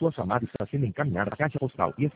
sua chamada está sendo encaminhada à caixa postal e